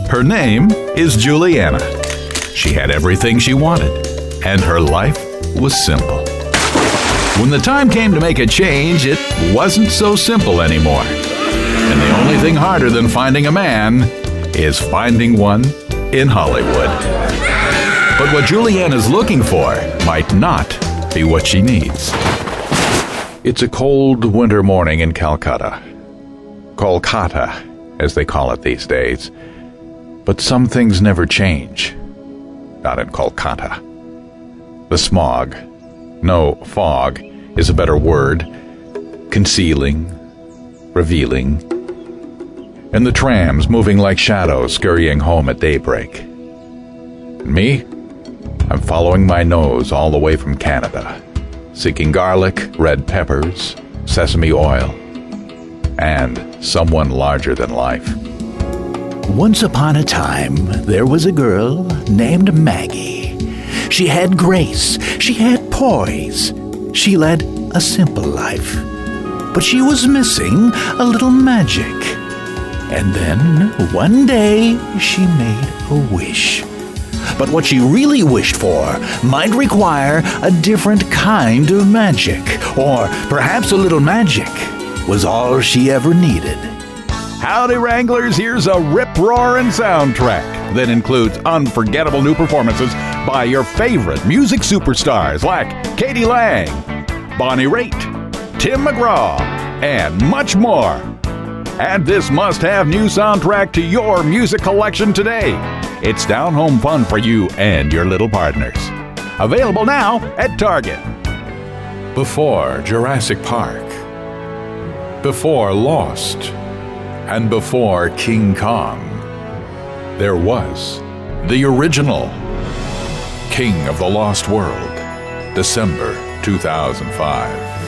Her name is Juliana. She had everything she wanted, and her life was simple. When the time came to make a change, it wasn't so simple anymore. And the only thing harder than finding a man is finding one in Hollywood. But what Juliana's looking for might not be what she needs. It's a cold winter morning in Calcutta. Kolkata, as they call it these days. But some things never change. Not in Kolkata. The smog, no, fog, is a better word, concealing, revealing, and the trams moving like shadows scurrying home at daybreak. And me? I'm following my nose all the way from Canada, seeking garlic, red peppers, sesame oil, and someone larger than life. Once upon a time, there was a girl named Maggie. She had grace, she had poise, she led a simple life. But she was missing a little magic. And then, one day, she made a wish. But what she really wished for might require a different kind of magic, or perhaps a little magic was all she ever needed. Howdy Wranglers, here's a rip-roaring soundtrack that includes unforgettable new performances by your favorite music superstars like Katie Lang, Bonnie Raitt, Tim McGraw, and much more. Add this must-have new soundtrack to your music collection today. It's down-home fun for you and your little partners. Available now at Target. Before Jurassic Park, before Lost, and before King Kong, there was the original King of the Lost World, December 2005.